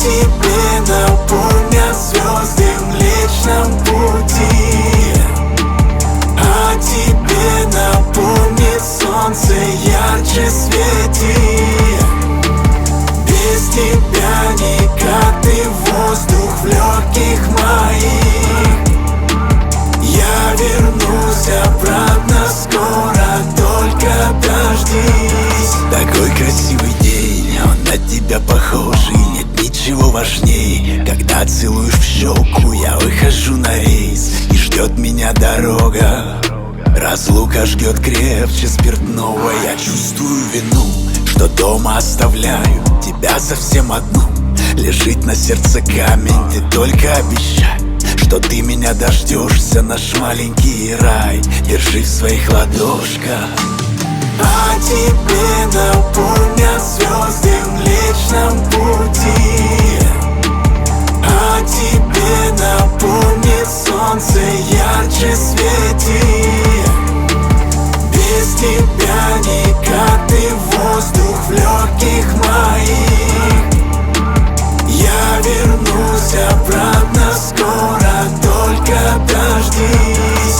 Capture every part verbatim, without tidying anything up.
тебе напомнят звезды в Млечном Пути. О тебе напомнит солнце, ярче свети. Без тебя никак, ты воздух в легких моих. Я вернусь обратно скоро, только дождись. Такой красивый день, он на тебя похож, и нет ничего важней. Когда целуешь в щеку, я выхожу на рейс, и ждет меня дорога. Разлука ждет крепче спиртного. Я чувствую вину, что дома оставляю тебя совсем одну. Лежит на сердце камень, ты только обещай, что ты меня дождешься, наш маленький рай. Держи в своих ладошках. О тебе напомнят звезды в Млечном Пути. О тебе напомнит солнце, ярче свети. Без тебя никак, ты воздух в легких моих. Я вернусь обратно скоро, только дождись.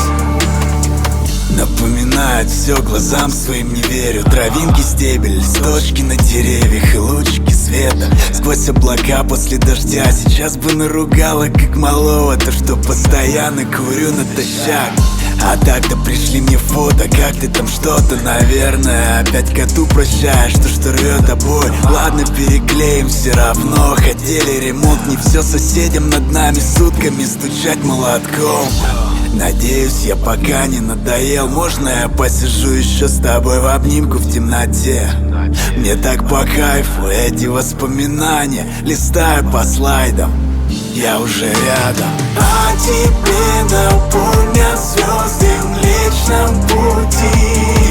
Напоминает все, глазам своим не верю. Травинки, стебель, листочки на деревьях и лучики света сквозь облака после дождя. Сейчас бы наругала, как малого, то, что постоянно курю натощак. А так-то пришли мне фото, как ты там что-то, наверное. Опять коту прощаешь, то, что рвет обои. Ладно, переклеим все равно. Хотели ремонт, не все соседям над нами сутками стучать молотком. Надеюсь, я пока не надоел. Можно я посижу еще с тобой в обнимку в темноте? Мне так по кайфу эти воспоминания. Листаю по слайдам, я уже рядом. О тебе напомнят звезды в Млечном Пути.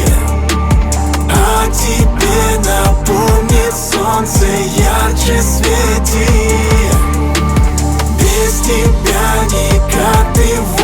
О тебе напомнит солнце, ярче свети. Без тебя никак, ты